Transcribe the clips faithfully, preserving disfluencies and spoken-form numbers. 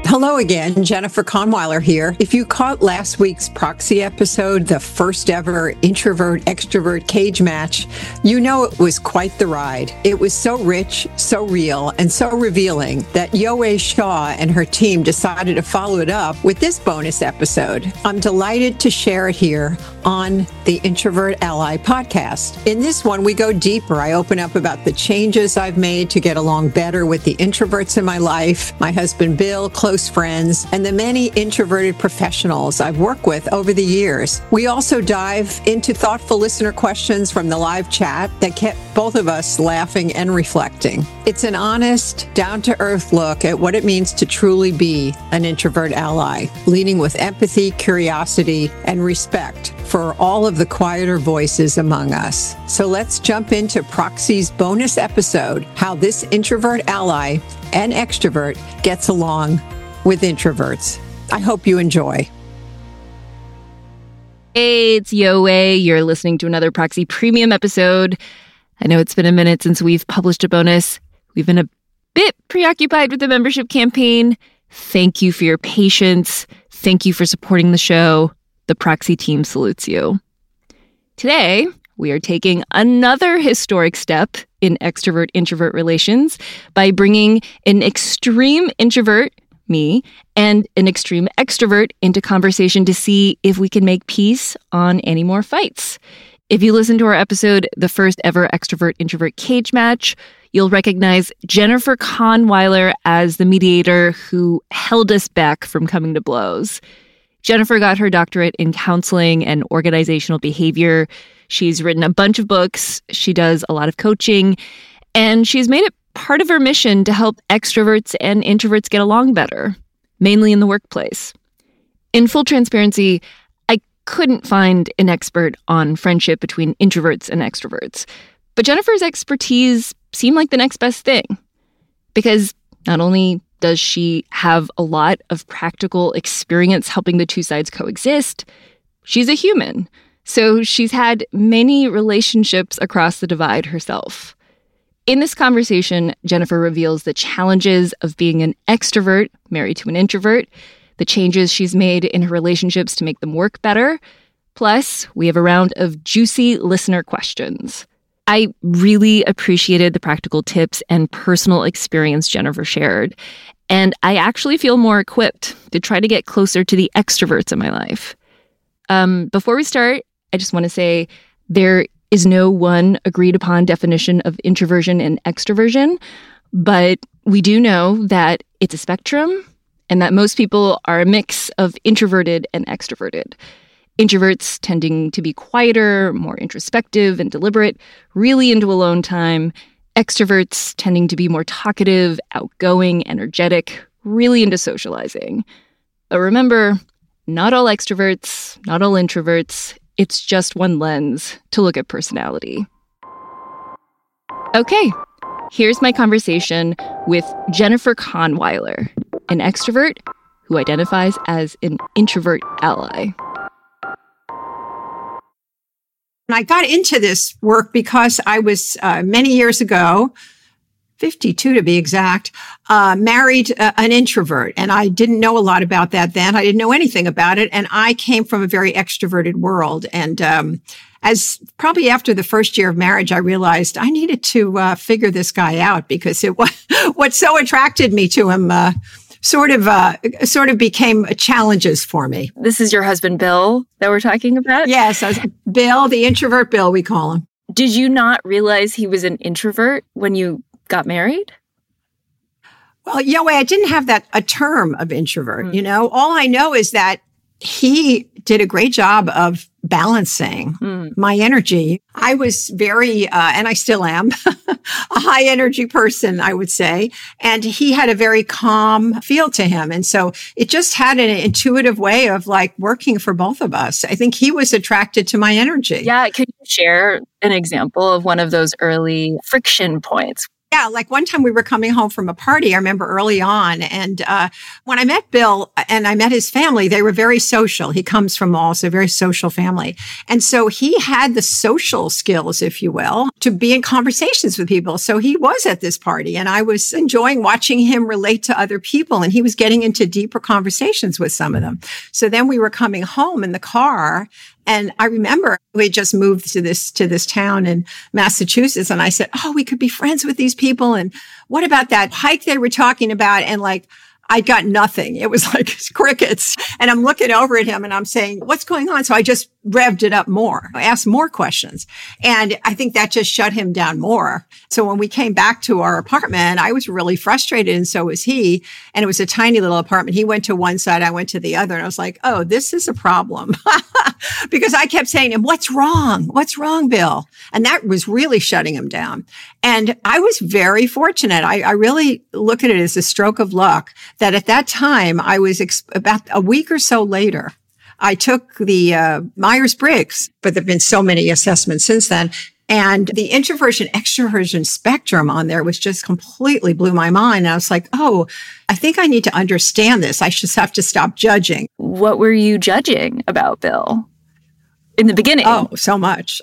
Hello again, Jennifer Kahnweiler here. If you caught last week's Proxy episode, the first ever introvert-extrovert cage match, you know it was quite the ride. It was so rich, so real, and so revealing that Yowei Shaw and her team decided to follow it up with this bonus episode. I'm delighted to share it here on the Introvert Ally podcast. In this one, we go deeper. I open up about the changes I've made to get along better with the introverts in my life, my husband Bill, close friends, and the many introverted professionals I've worked with over the years. We also dive into thoughtful listener questions from the live chat that kept both of us laughing and reflecting. It's an honest, down-to-earth look at what it means to truly be an introvert ally, leading with empathy, curiosity, and respect for all of the quieter voices among us. So let's jump into Proxy's bonus episode, how this introvert ally and extrovert gets along with introverts. I hope you enjoy. Hey, it's Yowei. You're listening to another Proxy Premium episode. I know it's been a minute since we've published a bonus. We've been a bit preoccupied with the membership campaign. Thank you for your patience. Thank you for supporting the show. The Proxy team salutes you. Today, we are taking another historic step in extrovert-introvert relations by bringing an extreme introvert, me, and an extreme extrovert into conversation to see if we can make peace on any more fights. If you listen to our episode, the first ever extrovert-introvert cage match, you'll recognize Jennifer Kahnweiler as the mediator who held us back from coming to blows. Jennifer got her doctorate in counseling and organizational behavior. She's written a bunch of books. She does a lot of coaching, and she's made it part of her mission to help extroverts and introverts get along better, mainly in the workplace. In full transparency, I couldn't find an expert on friendship between introverts and extroverts, but Jennifer's expertise seemed like the next best thing, because not only does she have a lot of practical experience helping the two sides coexist, she's a human. So she's had many relationships across the divide herself. In this conversation, Jennifer reveals the challenges of being an extrovert married to an introvert, the changes she's made in her relationships to make them work better. Plus, we have a round of juicy listener questions. I really appreciated the practical tips and personal experience Jennifer shared, and I actually feel more equipped to try to get closer to the extroverts in my life. Um, before we start, I just want to say there is no one agreed upon definition of introversion and extroversion, but we do know that it's a spectrum and that most people are a mix of introverted and extroverted. Introverts tending to be quieter, more introspective and deliberate, really into alone time. Extroverts tending to be more talkative, outgoing, energetic, really into socializing. But remember, not all extroverts, not all introverts. It's just one lens to look at personality. Okay, here's my conversation with Jennifer Kahnweiler, an extrovert who identifies as an introvert ally. I got into this work because I was, uh, many years ago, fifty-two to be exact, uh, married uh, an introvert. And I didn't know a lot about that then. I didn't know anything about it. And I came from a very extroverted world. And um, as probably after the first year of marriage, I realized I needed to uh, figure this guy out, because it was what so attracted me to him uh, sort of uh, sort of became challenges for me. This is your husband, Bill, that we're talking about? Yes, I was, Bill, the introvert Bill, we call him. Did you not realize he was an introvert when you got married? Well, Yowei, I didn't have that a term of introvert. Mm. You know, all I know is that he did a great job of balancing mm. my energy. I was very, uh, and I still am, a high energy person, I would say. And he had a very calm feel to him. And so it just had an intuitive way of like working for both of us. I think he was attracted to my energy. Yeah. Could you share an example of one of those early friction points? Yeah, like one time we were coming home from a party, I remember early on. And uh, when I met Bill and I met his family, they were very social. He comes from also a very social family. And so he had the social skills, if you will, to be in conversations with people. So he was at this party and I was enjoying watching him relate to other people. And he was getting into deeper conversations with some of them. So then we were coming home in the car. And I remember we had just moved to this, to this town in Massachusetts. And I said, oh, we could be friends with these people. And what about that hike they were talking about? And like, I got nothing. It was like crickets. And I'm looking over at him and I'm saying, what's going on? So I just revved it up more. I asked more questions. And I think that just shut him down more. So when we came back to our apartment, I was really frustrated. And so was he. And it was a tiny little apartment. He went to one side, I went to the other. And I was like, oh, this is a problem. Because I kept saying to him, what's wrong? What's wrong, Bill? And that was really shutting him down. And I was very fortunate. I, I really look at it as a stroke of luck that at that time, I was ex- about a week or so later, I took the uh, Myers-Briggs, but there have been so many assessments since then. And the introversion extroversion spectrum on there was just completely blew my mind. And I was like, oh, I think I need to understand this. I just have to stop judging. What were you judging about Bill in the beginning? Oh, so much.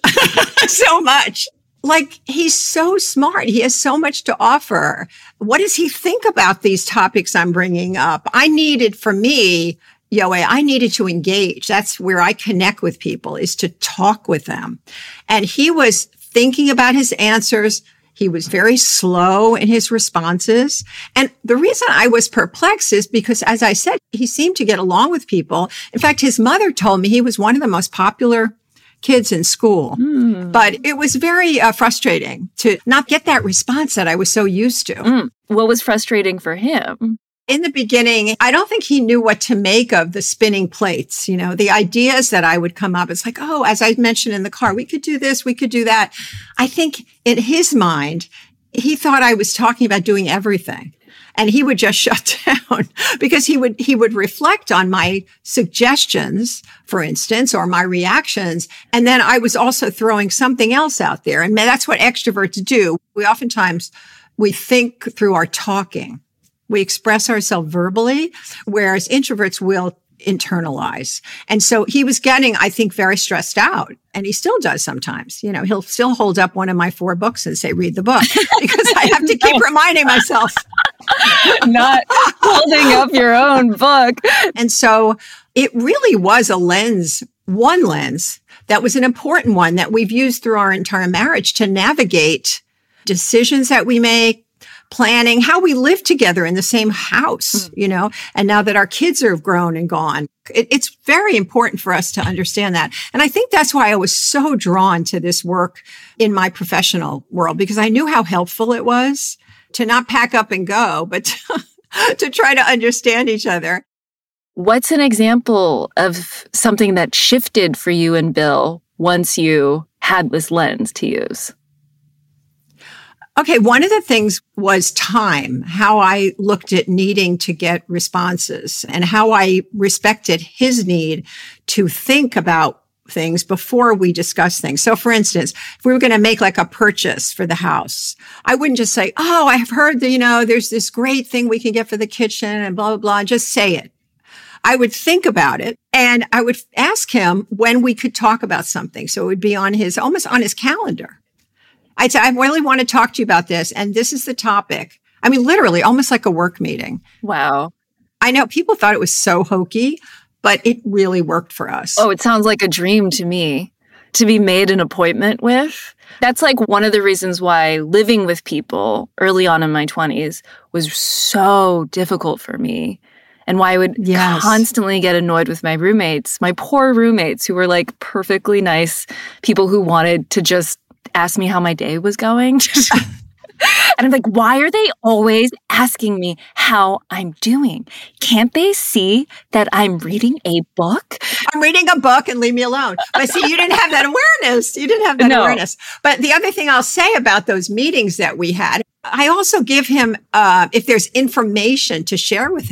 so much. Like, he's so smart. He has so much to offer. What does he think about these topics I'm bringing up? I needed, for me, Yowei, I needed to engage. That's where I connect with people, is to talk with them. And he was thinking about his answers. He was very slow in his responses. And the reason I was perplexed is because, as I said, he seemed to get along with people. In fact, his mother told me he was one of the most popular kids in school. Mm. But it was very uh, frustrating to not get that response that I was so used to. Mm. What was frustrating for him? In the beginning, I don't think he knew what to make of the spinning plates. You know, the ideas that I would come up, it's like, oh, as I mentioned in the car, we could do this, we could do that. I think in his mind, he thought I was talking about doing everything. And he would just shut down because he would, he would reflect on my suggestions, for instance, or my reactions. And then I was also throwing something else out there. And that's what extroverts do. We oftentimes, we think through our talking. We express ourselves verbally, whereas introverts will internalize. And so he was getting, I think, very stressed out. And he still does sometimes. You know, he'll still hold up one of my four books and say, read the book, because I have to keep reminding myself. Not holding up your own book. And so it really was a lens, one lens, that was an important one that we've used through our entire marriage to navigate decisions that we make, planning, how we live together in the same house, mm. you know, and now that our kids are grown and gone, it, it's very important for us to understand that. And I think that's why I was so drawn to this work in my professional world, because I knew how helpful it was to not pack up and go, but to, to try to understand each other. What's an example of something that shifted for you and Bill once you had this lens to use? Okay, one of the things was time, how I looked at needing to get responses and how I respected his need to think about things before we discuss things. So for instance, if we were going to make like a purchase for the house, I wouldn't just say, oh, I have heard that, you know, there's this great thing we can get for the kitchen and blah, blah, blah, and just say it. I would think about it and I would ask him when we could talk about something. So it would be on his, almost on his calendar. I'd say, I really want to talk to you about this. And this is the topic. I mean, literally almost like a work meeting. Wow. I know people thought it was so hokey, but it really worked for us. Oh, it sounds like a dream to me to be made an appointment with. That's like one of the reasons why living with people early on in my twenties was so difficult for me. And why I would yes. constantly get annoyed with my roommates, my poor roommates who were like perfectly nice people who wanted to just ask me how my day was going. And I'm like, why are they always asking me how I'm doing? Can't they see that I'm reading a book? I'm reading a book and leave me alone. But see, you didn't have that awareness. You didn't have that no. awareness. But the other thing I'll say about those meetings that we had, I also give him, uh, if there's information to share with him.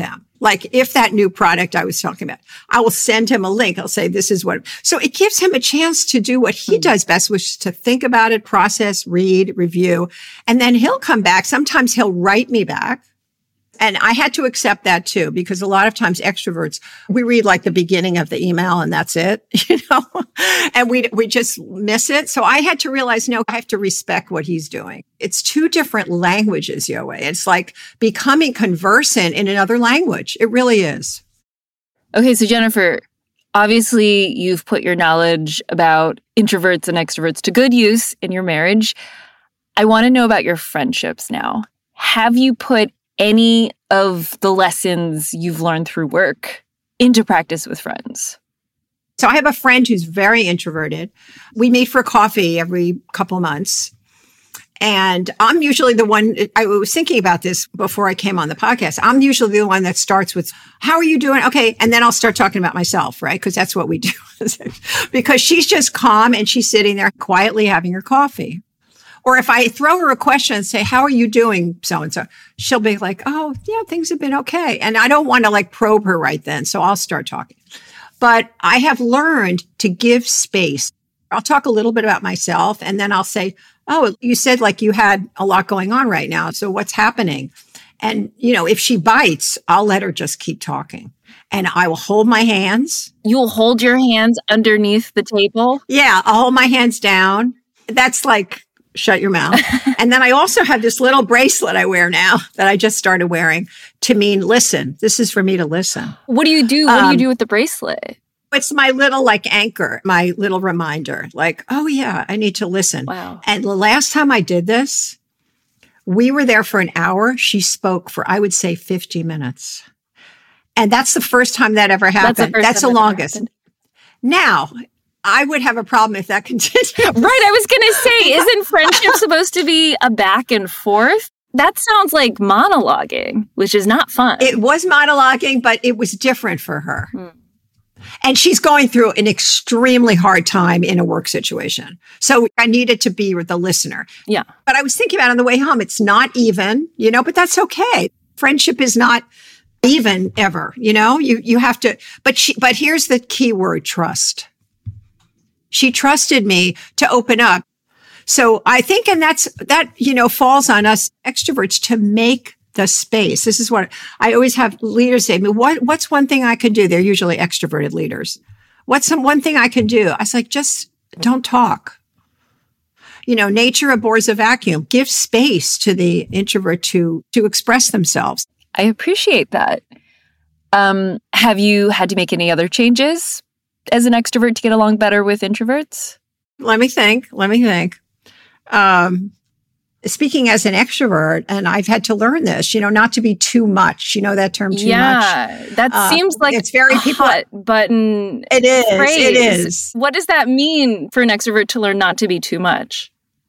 Like if that new product I was talking about, I will send him a link. I'll say, this is what, so it gives him a chance to do what he does best, which is to think about it, process, read, review, and then he'll come back. Sometimes he'll write me back. And I had to accept that too, because a lot of times extroverts, we read like the beginning of the email and that's it, you know, and we, we just miss it. So I had to realize, no, I have to respect what he's doing. It's two different languages, Yowei. It's like becoming conversant in another language. It really is. Okay. So Jennifer, obviously you've put your knowledge about introverts and extroverts to good use in your marriage. I want to know about your friendships now. Have you put any of the lessons you've learned through work into practice with friends? So I have a friend who's very introverted. We meet for coffee every couple months. And I'm usually the one, I was thinking about this before I came on the podcast. I'm usually the one that starts with, how are you doing? Okay. And then I'll start talking about myself, right? Because that's what we do. Because she's just calm and she's sitting there quietly having her coffee. Or if I throw her a question and say, how are you doing, so-and-so? She'll be like, oh, yeah, things have been okay. And I don't want to like probe her right then. So I'll start talking. But I have learned to give space. I'll talk a little bit about myself and then I'll say, oh, you said like you had a lot going on right now. So what's happening? And, you know, if she bites, I'll let her just keep talking. And I will hold my hands. You'll hold your hands underneath the table? Yeah, I'll hold my hands down. That's like, shut your mouth. And then I also have this little bracelet I wear now that I just started wearing to mean, listen, this is for me to listen. What do you do? What um, do you do with the bracelet? It's my little like anchor, my little reminder, like, oh yeah, I need to listen. Wow. And the last time I did this, we were there for an hour. She spoke for, I would say fifty minutes. And that's the first time that ever happened. That's the, that's the longest. Now, I would have a problem if that continued. Right. I was going to say, isn't friendship supposed to be a back and forth? That sounds like monologuing, which is not fun. It was monologuing, but it was different for her. Hmm. And she's going through an extremely hard time in a work situation. So I needed to be with the listener. Yeah. But I was thinking about it on the way home, it's not even, you know, but that's okay. Friendship is not even ever, you know, you, you have to, but she, but here's the key word, trust. She trusted me to open up. So I think, and that's, that, you know, falls on us extroverts to make the space. This is what I always have leaders say to me, what, what's one thing I can do? They're usually extroverted leaders. What's some one thing I can do? I was like, just don't talk. You know, nature abhors a vacuum. Give space to the introvert to, to express themselves. I appreciate that. Um, have you had to make any other changes as an extrovert to get along better with introverts? Let me think. Let me think. Um, speaking as an extrovert, and I've had to learn this, you know, not to be too much. You know that term, too yeah, much? Yeah, that uh, seems like it's very a people, hot button It is. phrase. It is. What does that mean for an extrovert to learn not to be too much?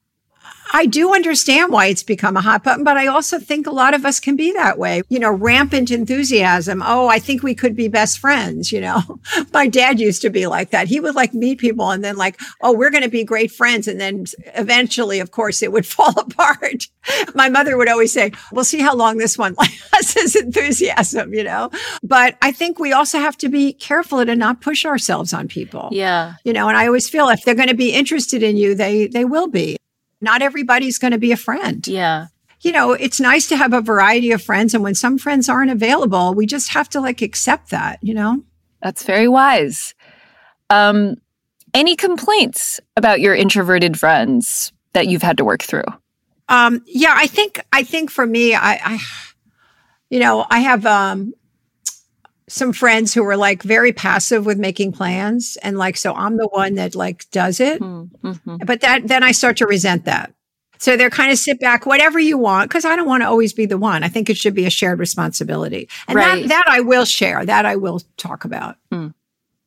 I do understand why it's become a hot button, but I also think a lot of us can be that way. You know, rampant enthusiasm. Oh, I think we could be best friends. You know, my dad used to be like that. He would like meet people and then like, oh, we're going to be great friends. And then eventually, of course, it would fall apart. My mother would always say, we'll see how long this one lasts, his enthusiasm, you know, but I think we also have to be careful to not push ourselves on people. Yeah. You know, and I always feel if they're going to be interested in you, they, they will be. Not everybody's going to be a friend. Yeah. You know, it's nice to have a variety of friends. And when some friends aren't available, we just have to like accept that, you know? That's very wise. Um, any complaints about your introverted friends that you've had to work through? Um, yeah, I think, I think for me, I, I you know, I have, um, some friends who were like very passive with making plans. And like, so I'm the one that like does it. Mm-hmm. But that, then I start to resent that. So they're kind of sit back, whatever you want, because I don't want to always be the one. I think it should be a shared responsibility. And right. that, that I will share, that I will talk about. Mm.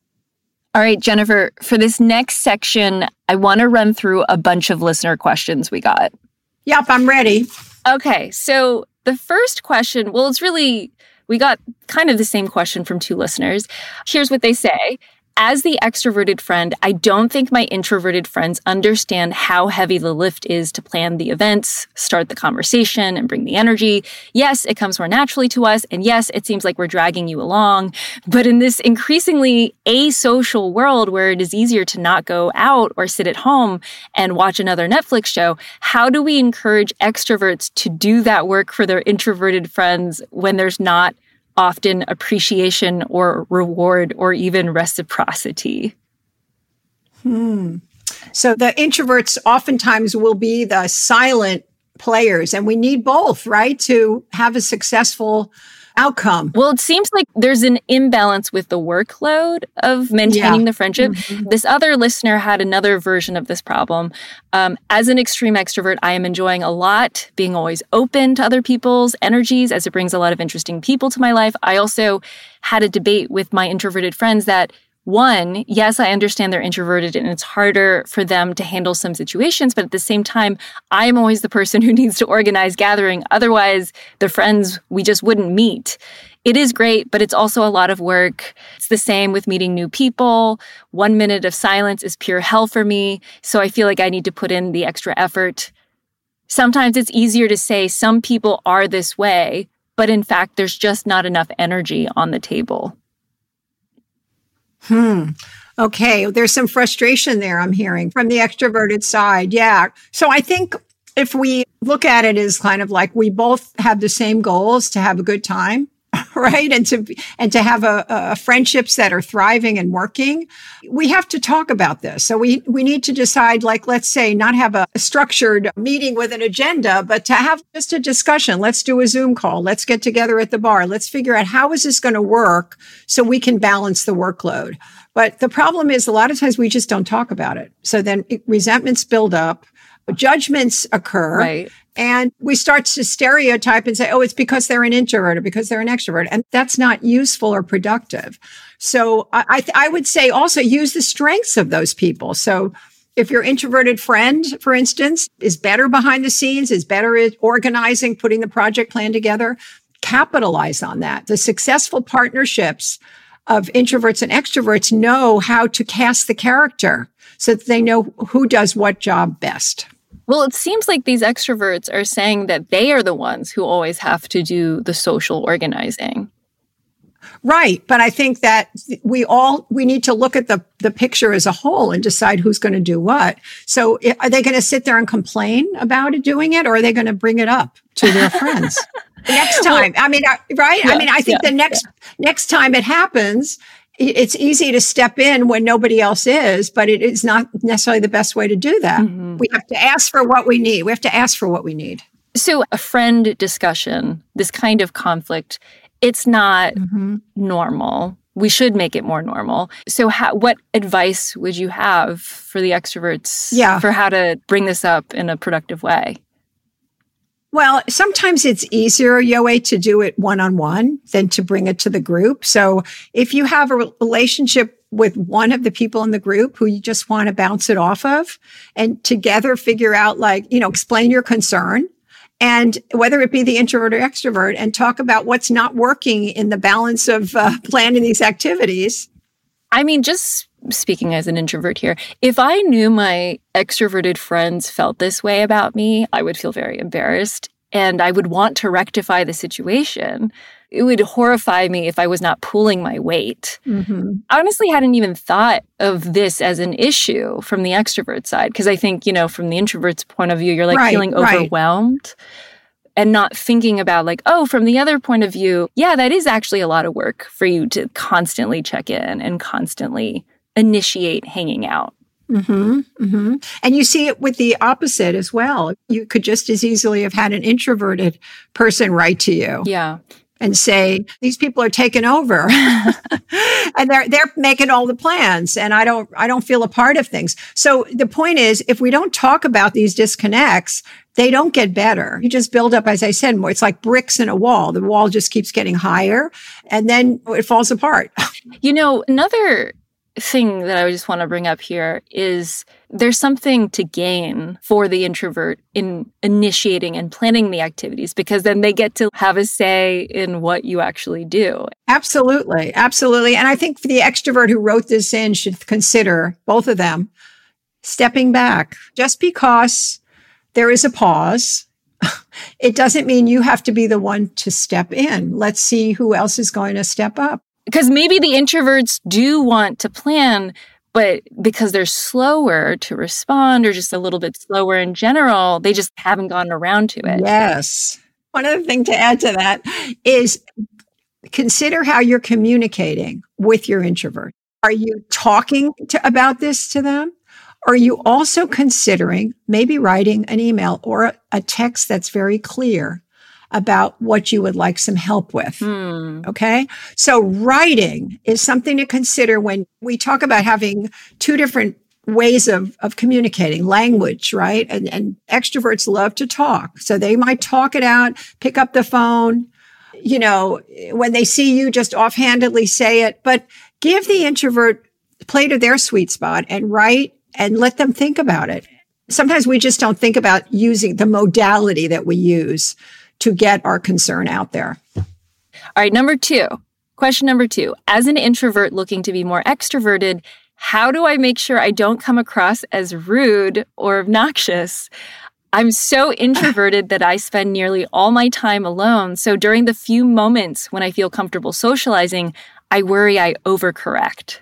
All right, Jennifer, for this next section, I want to run through a bunch of listener questions we got. Yep, I'm ready. Okay, so the first question, well, it's really... We got kind of the same question from two listeners. Here's what they say. as the extroverted friend, I don't think my introverted friends understand how heavy the lift is to plan the events, start the conversation, and bring the energy. Yes, it comes more naturally to us. And yes, it seems like we're dragging you along. But in this increasingly asocial world where it is easier to not go out or sit at home and watch another Netflix show, how do we encourage extroverts to do that work for their introverted friends when there's not often appreciation or reward or even reciprocity? Hmm. So the introverts oftentimes will be the silent players, and we need both, right, to have a successful outcome. Well, it seems like there's an imbalance with the workload of maintaining yeah. the friendship. Mm-hmm. This other listener had another version of this problem. Um, as an extreme extrovert, I am enjoying a lot being always open to other people's energies as it brings a lot of interesting people to my life. I also had a debate with my introverted friends that one, yes, I understand they're introverted and it's harder for them to handle some situations, but at the same time, I'm always the person who needs to organize gathering. Otherwise, the friends, we just wouldn't meet. It is great, but it's also a lot of work. It's the same with meeting new people. One minute of silence is pure hell for me, so I feel like I need to put in the extra effort. Sometimes it's easier to say some people are this way, but in fact, there's just not enough energy on the table. Hmm. Okay. There's some frustration there I'm hearing from the extroverted side. Yeah. So I think if we look at it as kind of like we both have the same goals to have a good time, right? And to, and to have a, a friendships that are thriving and working, we have to talk about this. So we, we need to decide, like, let's say not have a structured meeting with an agenda, but to have just a discussion. Let's do a Zoom call. Let's get together at the bar. Let's figure out how is this going to work so we can balance the workload. But the problem is a lot of times we just don't talk about it. So then it, resentments build up, judgments occur. Right. And we start to stereotype and say, oh, it's because they're an introvert or because they're an extrovert. And that's not useful or productive. So I, I, th- I would say also use the strengths of those people. So if your introverted friend, for instance, is better behind the scenes, is better at organizing, putting the project plan together, capitalize on that. The successful partnerships of introverts and extroverts know how to cast the character so that they know who does what job best. Well, it seems like these extroverts are saying that they are the ones who always have to do the social organizing. Right. But I think that we all, we need to look at the, the picture as a whole and decide who's going to do what. So are they going to sit there and complain about it, doing it, or are they going to bring it up to their friends? Next time. Well, I mean, right? Yeah, I mean, I think yeah, the next, yeah. next time it happens, it's easy to step in when nobody else is, but it is not necessarily the best way to do that. Mm-hmm. We have to ask for what we need. We have to ask for what we need. So a friend discussion, this kind of conflict, it's not mm-hmm. normal. We should make it more normal. So how, what advice would you have for the extroverts yeah. for how to bring this up in a productive way? Well, sometimes it's easier, Yowei, to do it one-on-one than to bring it to the group. So if you have a relationship with one of the people in the group who you just want to bounce it off of and together figure out, like, you know, explain your concern, and whether it be the introvert or extrovert, and talk about what's not working in the balance of uh, planning these activities. I mean, just speaking as an introvert here, if I knew my extroverted friends felt this way about me, I would feel very embarrassed and I would want to rectify the situation. It would horrify me if I was not pulling my weight. Mm-hmm. I honestly hadn't even thought of this as an issue from the extrovert side, because I think, you know, from the introvert's point of view, you're like right, feeling overwhelmed. Right. And not thinking about like, oh, from the other point of view, yeah, that is actually a lot of work for you to constantly check in and constantly initiate hanging out. Mm-hmm, mm-hmm. And you see it with the opposite as well. You could just as easily have had an introverted person write to you. Yeah. And say, these people are taking over and they're, they're making all the plans. And I don't, I don't feel a part of things. So the point is, if we don't talk about these disconnects, they don't get better. You just build up, as I said, more. It's like bricks in a wall. The wall just keeps getting higher and then it falls apart. You know, another thing that I just want to bring up here is there's something to gain for the introvert in initiating and planning the activities, because then they get to have a say in what you actually do. Absolutely. Absolutely. And I think for the extrovert who wrote this in should consider, both of them, stepping back. Just because there is a pause, it doesn't mean you have to be the one to step in. Let's see who else is going to step up. Because maybe the introverts do want to plan, but because they're slower to respond or just a little bit slower in general, they just haven't gotten around to it. Yes. One other thing to add to that is consider how you're communicating with your introvert. Are you talking to, about this to them? Are you also considering maybe writing an email or a, a text that's very clear about what you would like some help with? Hmm. Okay. So writing is something to consider when we talk about having two different ways of, of communicating, language, right? And, and extroverts love to talk. So they might talk it out, pick up the phone, you know, when they see you, just offhandedly say it, but give the introvert play to their sweet spot and write and let them think about it. Sometimes we just don't think about using the modality that we use to get our concern out there. All right, number two, question number two. As an introvert looking to be more extroverted, how do I make sure I don't come across as rude or obnoxious? I'm so introverted that I spend nearly all my time alone. So during the few moments when I feel comfortable socializing, I worry I overcorrect.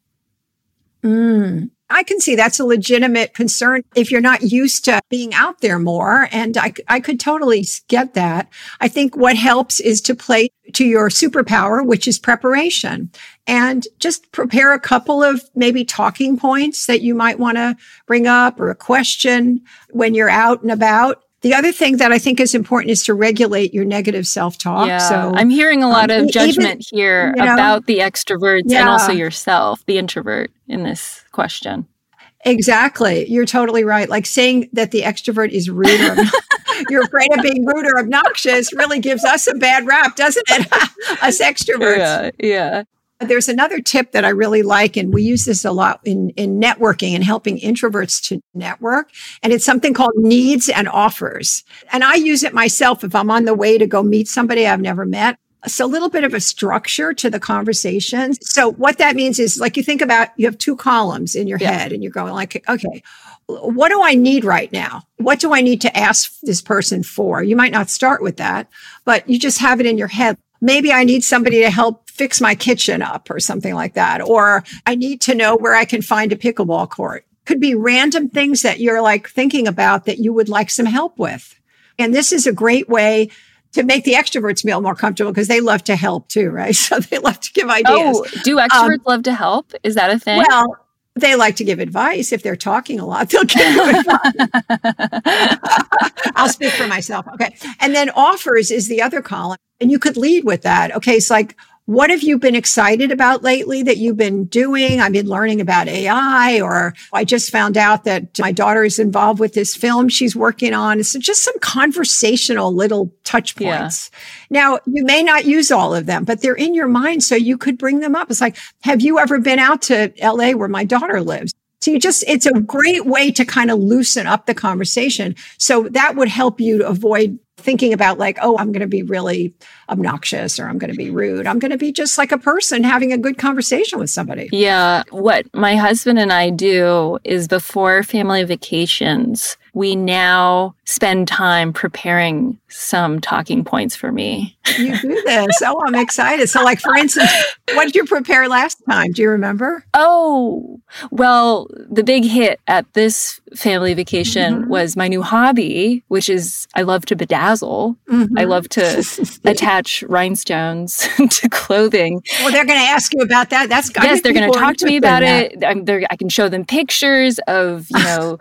Mm. I can see that's a legitimate concern if you're not used to being out there more. And I, I could totally get that. I think what helps is to play to your superpower, which is preparation, and just prepare a couple of maybe talking points that you might want to bring up or a question when you're out and about. The other thing that I think is important is to regulate your negative self-talk. Yeah, so I'm hearing a lot um, of judgment even, here you know, about the extroverts yeah. and also yourself, the introvert, in this question. Exactly. You're totally right. Like saying that the extrovert is rude or you're afraid of being rude or obnoxious really gives us a bad rap, doesn't it? Us extroverts. Yeah, yeah. There's another tip that I really like, and we use this a lot in, in networking and helping introverts to network. And it's something called needs and offers. And I use it myself if I'm on the way to go meet somebody I've never met. It's a little bit of a structure to the conversation. So what that means is, like, you think about, you have two columns in your yeah. head and you're going like, okay, what do I need right now? What do I need to ask this person for? You might not start with that, but you just have it in your head. Maybe I need somebody to help fix my kitchen up or something like that. Or I need to know where I can find a pickleball court. Could be random things that you're like thinking about that you would like some help with. And this is a great way to make the extroverts feel more comfortable because they love to help too, right? So they love to give ideas. Oh, do extroverts um, love to help? Is that a thing? Well, they like to give advice. If they're talking a lot, they'll give you advice. I'll speak for myself. Okay. And then offers is the other column. And you could lead with that. Okay. It's like, what have you been excited about lately that you've been doing? I've been learning about A I, or I just found out that my daughter is involved with this film she's working on. So just some conversational little touch points. Yeah. Now, you may not use all of them, but they're in your mind. So you could bring them up. It's like, have you ever been out to L A where my daughter lives? So you just, it's a great way to kind of loosen up the conversation. So that would help you to avoid thinking about like, oh, I'm going to be really obnoxious or I'm going to be rude. I'm going to be just like a person having a good conversation with somebody. Yeah. What my husband and I do is before family vacations, we now spend time preparing some talking points for me. You do this. Oh, I'm excited. So like, for instance, what did you prepare last time? Do you remember? Oh, well, the big hit at this family vacation mm-hmm. was my new hobby, which is I love to bedazzle. Mm-hmm. I love to attach rhinestones to clothing. Well, they're going to ask you about that. That's yes, they're going to talk to me about it. I'm, I can show them pictures of, you know,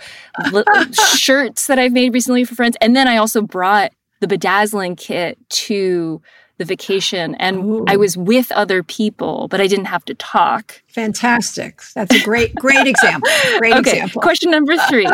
shirts that I've made recently for friends. And then I also brought the bedazzling kit to the vacation, and Ooh. I was with other people, but I didn't have to talk. Fantastic. That's a great, great example. Great okay. example. Question number three.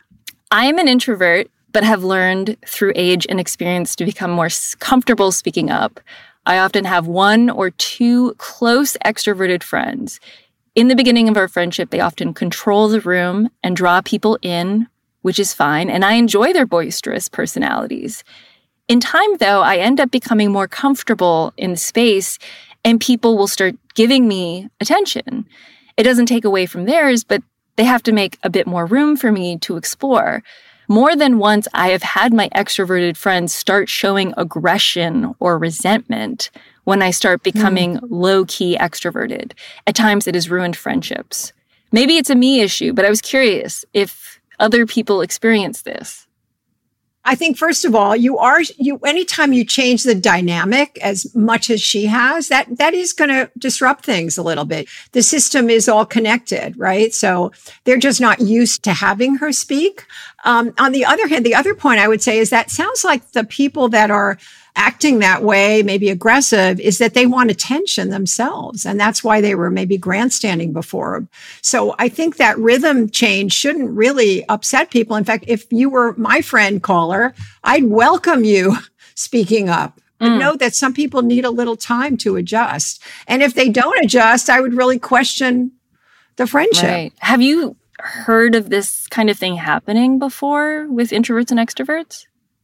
I am an introvert, but have learned through age and experience to become more comfortable speaking up. I often have one or two close extroverted friends. In the beginning of our friendship, they often control the room and draw people in, which is fine, and I enjoy their boisterous personalities. In time, though, I end up becoming more comfortable in the space, and people will start giving me attention. It doesn't take away from theirs, but they have to make a bit more room for me to explore. More than once, I have had my extroverted friends start showing aggression or resentment when I start becoming mm. low-key extroverted. At times, it has ruined friendships. Maybe it's a me issue, but I was curious if other people experience this. I think, first of all, you are, you, anytime you change the dynamic as much as she has, that, that is going to disrupt things a little bit. The system is all connected, right? So they're just not used to having her speak. Um, on the other hand, the other point I would say is that sounds like the people that are acting that way, maybe aggressive, is that they want attention themselves. And that's why they were maybe grandstanding before. So I think that rhythm change shouldn't really upset people. In fact, if you were my friend caller, I'd welcome you speaking up. But mm. know that some people need a little time to adjust. And if they don't adjust, I would really question the friendship. Right. Have you heard of this kind of thing happening before with introverts and extroverts?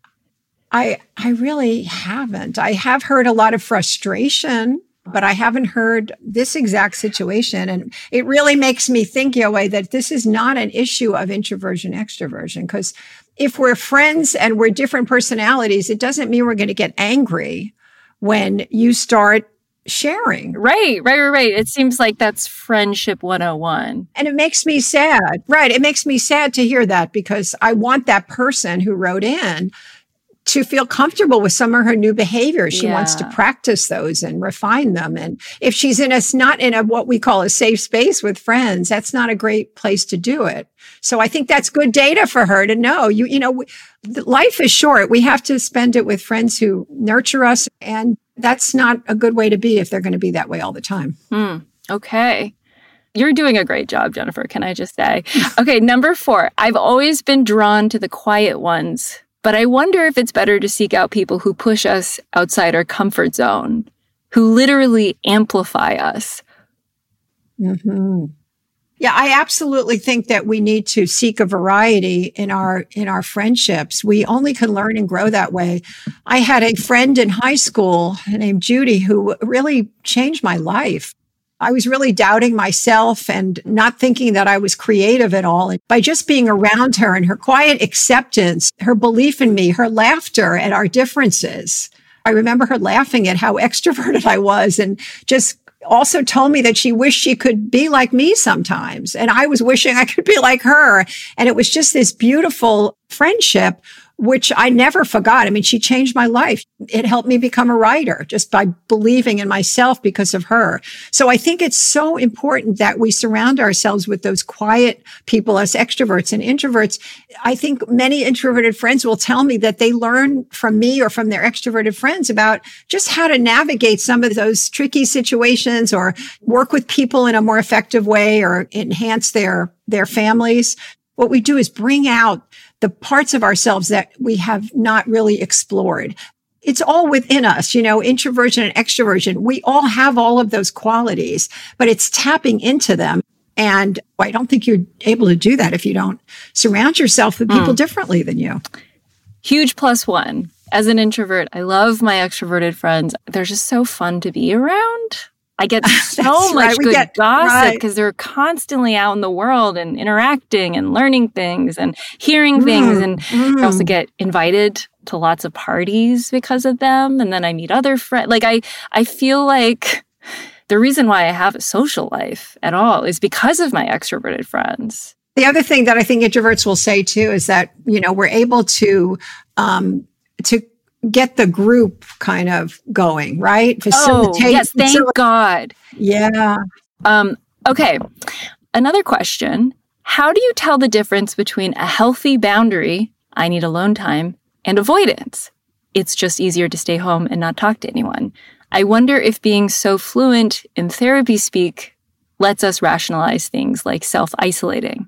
I I really haven't. I have heard a lot of frustration, but I haven't heard this exact situation. And it really makes me think, Yowei, that this is not an issue of introversion, extroversion. Because if we're friends and we're different personalities, it doesn't mean we're going to get angry when you start sharing. Right, right, right, right. It seems like that's friendship one oh one. And it makes me sad. Right. It makes me sad to hear that because I want that person who wrote in to feel comfortable with some of her new behaviors. She yeah. wants to practice those and refine them. And if she's in a, not in a, what we call a safe space with friends, that's not a great place to do it. So I think that's good data for her to know. You, you know, we, life is short. We have to spend it with friends who nurture us. And that's not a good way to be if they're going to be that way all the time. Hmm. Okay. You're doing a great job, Jennifer, can I just say? Okay, number four. I've always been drawn to the quiet ones. But I wonder if it's better to seek out people who push us outside our comfort zone, who literally amplify us. Mm-hmm. Yeah, I absolutely think that we need to seek a variety in our in our friendships. We only can learn and grow that way. I had a friend in high school named Judy who really changed my life. I was really doubting myself and not thinking that I was creative at all. And by just being around her and her quiet acceptance, her belief in me, her laughter at our differences. I remember her laughing at how extroverted I was and just also told me that she wished she could be like me sometimes. And I was wishing I could be like her. And it was just this beautiful friendship, which I never forgot. I mean, she changed my life. It helped me become a writer just by believing in myself because of her. So I think it's so important that we surround ourselves with those quiet people, us extroverts and introverts. I think many introverted friends will tell me that they learn from me or from their extroverted friends about just how to navigate some of those tricky situations or work with people in a more effective way or enhance their, their families. What we do is bring out the parts of ourselves that we have not really explored. It's all within us, you know, introversion and extroversion. We all have all of those qualities, but it's tapping into them. And I don't think you're able to do that if you don't surround yourself with people mm. differently than you. Huge plus one. As an introvert, I love my extroverted friends. They're just so fun to be around. I get so much right. good get, gossip because right. they're constantly out in the world and interacting and learning things and hearing mm, things. And mm. I also get invited to lots of parties because of them. And then I meet other friends. Like I, I feel like the reason why I have a social life at all is because of my extroverted friends. The other thing that I think introverts will say too is that, you know, we're able to, um, to get the group kind of going, right? Facilitate. Oh, yes, thank facilitate. God. Yeah. Um, okay. Another question. How do you tell the difference between a healthy boundary, I need alone time, and avoidance? It's just easier to stay home and not talk to anyone. I wonder if being so fluent in therapy speak lets us rationalize things like self-isolating.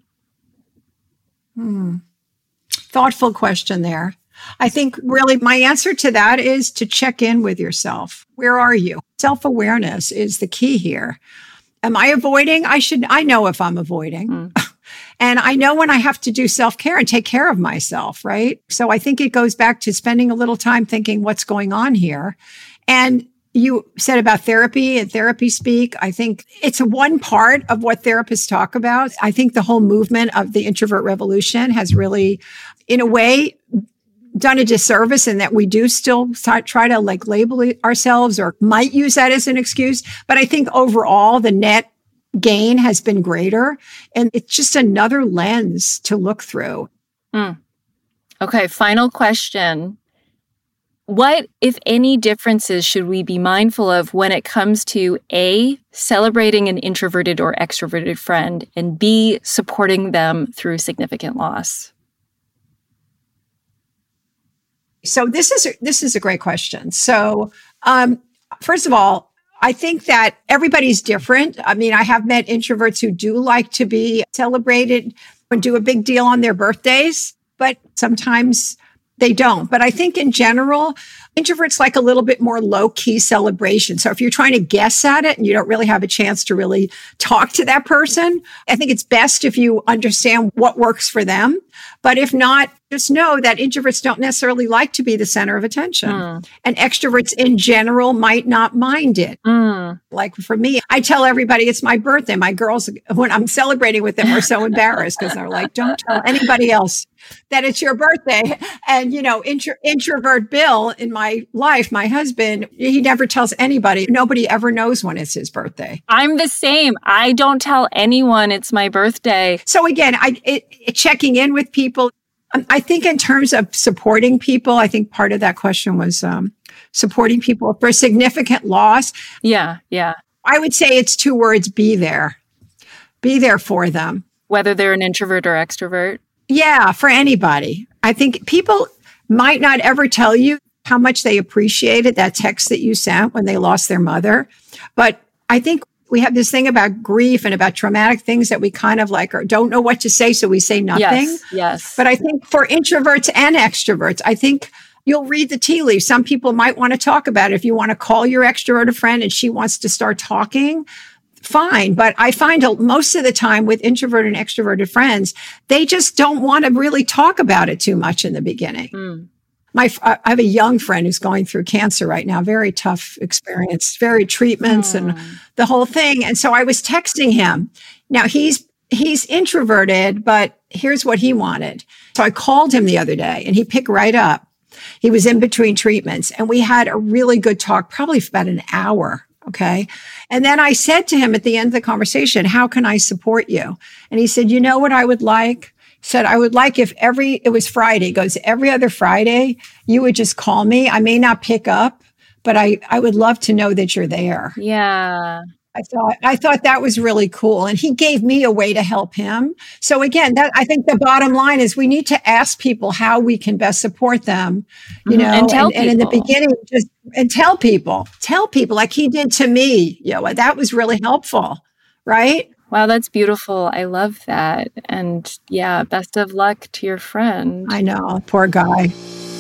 Hmm. Thoughtful question there. I think really my answer to that is to check in with yourself. Where are you? Self-awareness is the key here. Am I avoiding? I should, I know if I'm avoiding. Mm. And I know when I have to do self-care and take care of myself, right? So I think it goes back to spending a little time thinking what's going on here. And you said about therapy and therapy speak. I think it's one part of what therapists talk about. I think the whole movement of the introvert revolution has really, in a way, done a disservice in that we do still try to like label it ourselves or might use that as an excuse. But I think overall, the net gain has been greater. And it's just another lens to look through. Mm. Okay, final question. What, if any, differences should we be mindful of when it comes to A, celebrating an introverted or extroverted friend, and B, supporting them through significant loss? So this is a, this is a great question. So um, first of all, I think that everybody's different. I mean, I have met introverts who do like to be celebrated and do a big deal on their birthdays, but sometimes they don't. But I think in general, introverts like a little bit more low-key celebration. So if you're trying to guess at it and you don't really have a chance to really talk to that person, I think it's best if you understand what works for them. But if not, just know that introverts don't necessarily like to be the center of attention. Mm. And extroverts in general might not mind it. Mm. Like for me, I tell everybody it's my birthday. My girls, when I'm celebrating with them, are so embarrassed because they're like, don't tell anybody else that it's your birthday. And, you know, intro- introvert Bill in my life, my husband, he never tells anybody. Nobody ever knows when it's his birthday. I'm the same. I don't tell anyone it's my birthday. So again, I it, it, checking in with people. I think in terms of supporting people, I think part of that question was um, supporting people for significant loss. Yeah, yeah. I would say it's two words, be there. Be there for them. Whether they're an introvert or extrovert? Yeah, for anybody. I think people might not ever tell you how much they appreciated that text that you sent when they lost their mother. But I think we have this thing about grief and about traumatic things that we kind of like or don't know what to say, so we say nothing. Yes, yes. But I think for introverts and extroverts, I think you'll read the tea leaves. Some people might want to talk about it. If you want to call your extroverted friend and she wants to start talking, fine. But I find most of the time with introverted and extroverted friends, they just don't want to really talk about it too much in the beginning. Mm. My, I have a young friend who's going through cancer right now, very tough experience, very treatments mm. and the whole thing. And so I was texting him. Now he's, he's introverted, but here's what he wanted. So I called him the other day and he picked right up. He was in between treatments and we had a really good talk, probably for about an hour. Okay. And then I said to him at the end of the conversation, how can I support you? And he said, you know what I would like? Said, I would like if every, it was Friday, goes every other Friday, you would just call me. I may not pick up, but I, I would love to know that you're there. Yeah. I thought, I thought that was really cool. And he gave me a way to help him. So again, that I think the bottom line is we need to ask people how we can best support them, you mm-hmm. know, and, tell and, and in the beginning, just, and tell people, tell people like he did to me, you know, that was really helpful. Right. Wow, that's beautiful. I love that. And yeah, best of luck to your friend. I know, poor guy.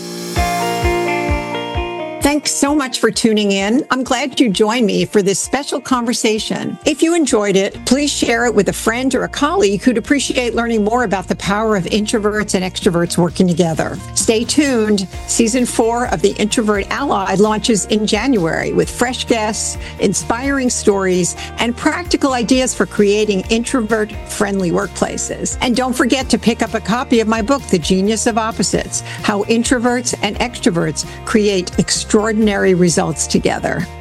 Thanks so much for tuning in. I'm glad you joined me for this special conversation. If you enjoyed it, please share it with a friend or a colleague who'd appreciate learning more about the power of introverts and extroverts working together. Stay tuned. Season four of The Introvert Ally launches in January with fresh guests, inspiring stories, and practical ideas for creating introvert-friendly workplaces. And don't forget to pick up a copy of my book, The Genius of Opposites: How Introverts and Extroverts Create Extraordinary Results Together.